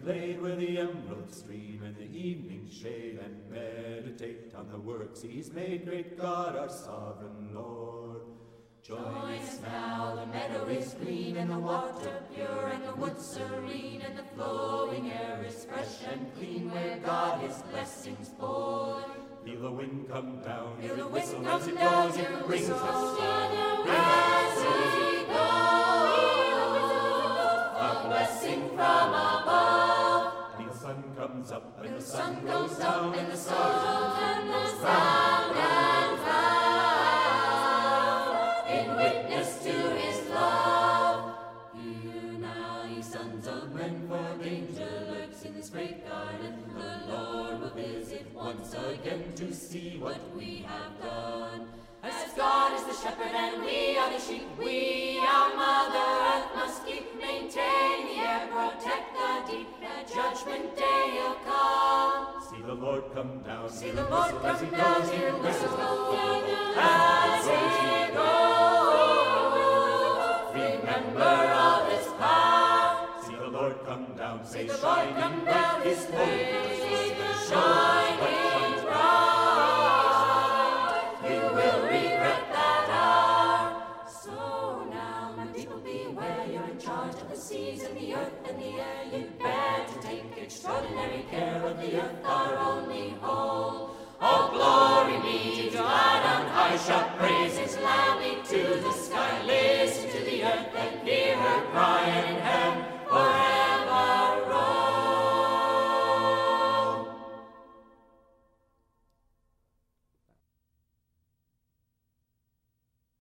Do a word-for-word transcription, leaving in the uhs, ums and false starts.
glade where the emeralds stream in the evening shade, and meditate on the works he's made, great God, our sovereign Lord. Join us now, the meadow is green, and the water pure, and the wood serene, and the flowing air is fresh and clean, where God his blessings pour. Feel the wind come down, Feel hear the it wind whistle come as it down, goes, hear it it brings whistle us as we go. A blessing from above. And the sun comes up, and And the the sun sun goes goes up, down, and the sun and the sound and cloud, in witness to his love. Hear now, ye sons of men, for danger lurks in this great garden. The Lord will visit once again to see what we have done. As God is the shepherd and we are the sheep, we our mother earth must keep, maintain the air, protect the deep. At judgment day he'll come. See the Lord come down, See hear the it Lord whistle as come he down, goes, hear it the brings whistle us as he goes. Remember all his power. See the Lord come down, See say the Lord shining come bright, down, his his face face shining shining bright. bright. You will regret that hour. So now, my people, beware. You're in charge of the seas and the earth and the air. You bear to take extraordinary care of the earth, our only home. All glory be to God on high, shout praises loudly to the